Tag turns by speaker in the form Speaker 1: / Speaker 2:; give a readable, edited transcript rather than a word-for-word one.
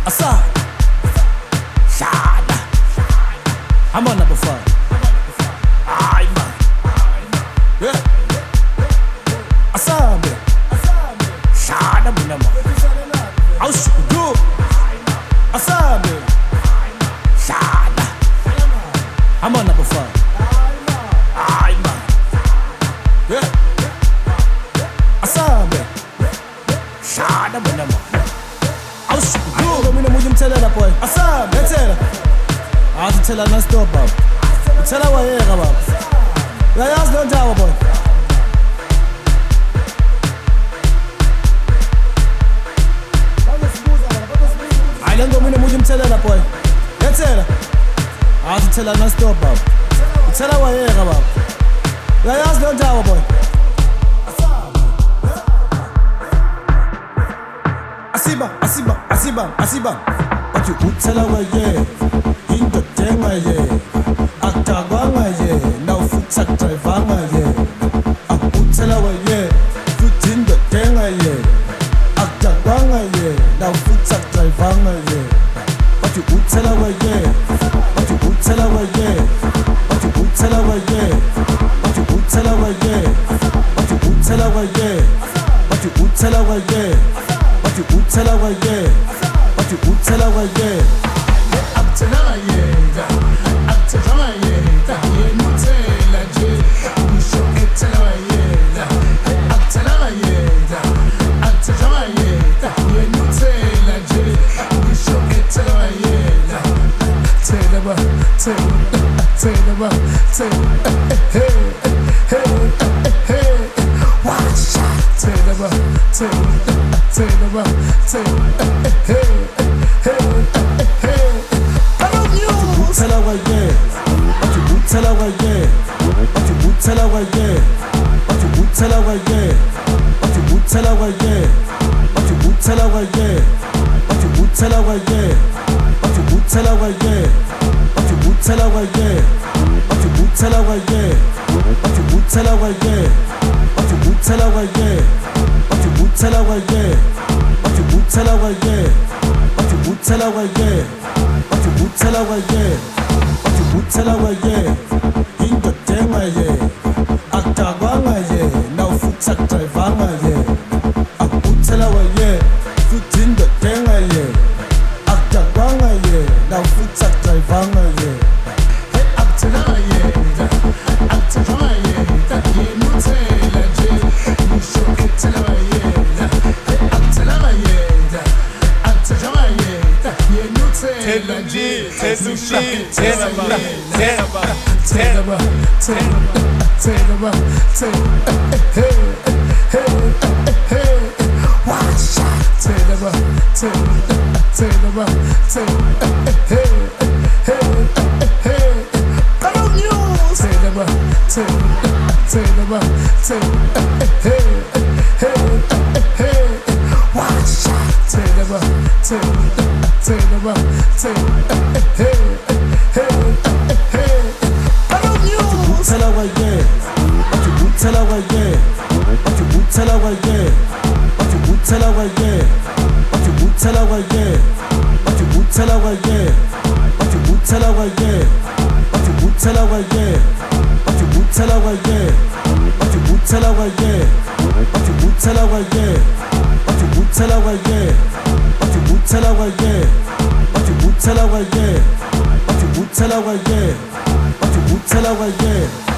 Speaker 1: Asa, Shada. I'm on number 5. Aye man. Yeah. Asa be. Shada be number. How should we do? Asa be. Shada. I'm on number 5. Aye man. Yeah. Asa be. Shada be number. How should we do? I'm going to tell her that boy. Asa be. Tell her. I have to tell her not to stop, Bob. Tell her what you're here about. Yeah, that's no job, boy. I don't go to tell her that boy. Yeah, tell her. I have to tell her not to stop, Bob. Tell her what you're here about. Yeah, that's no job, boy. Asiba. But you would tell her what you're in the tema, yeah. Actaganga, yeah. Now foot sack drivanga, yeah. I would tell her what yeah. Foot in the tema, yeah. Actaganga, yeah. Now foot sack drivanga, yeah. But you would tell her what yeah. But you would tell her what yeah. But you would tell her what yeah. But you would tell her what yeah. But you would tell her what yeah. But you would tell her what yeah. But you would tell her what yeah. But you would tell her what yeah. Tell her what yeah, but you would tell her what yeah, but you would tell her what yeah, but you would tell her what yeah, but you would tell her what yeah, but you would tell her what yeah, but you would tell her what yeah, but you would tell her what yeah, but you would tell her what yeah, but you would tell her what yeah, but you would tell her what yeah, but you would tell her what yeah, but you would tell her what yeah, but you would tell her what yeah, but you would tell her what yeah. But you would tell her what yeah. But you would tell her what yeah. In the tema yeah. Actaganga yeah. Now foot sack drivanga yeah. I would tell her what yeah. Foot in the tema yeah. Actaganga yeah. Now foot sack drivanga yeah. Hey Actaganga yeah. Actaganga yeah. That yeah no tell her yeah. You should get tell her yeah. Hey Actaganga yeah. Actaganga yeah. That yeah no tell her yeah. Tell her what yeah, but you would tell her what yeah, but you would tell her what yeah, but you would tell her what yeah, but you would tell her what yeah, but you would tell her what yeah, but you would tell her what yeah, but you would tell her what yeah, but you would tell her what yeah, but you would tell her what yeah, but you would tell her what yeah, but you would tell her what yeah, but you would tell her what yeah, but you would tell her what yeah, but you would tell her what yeah, but you would tell her what yeah.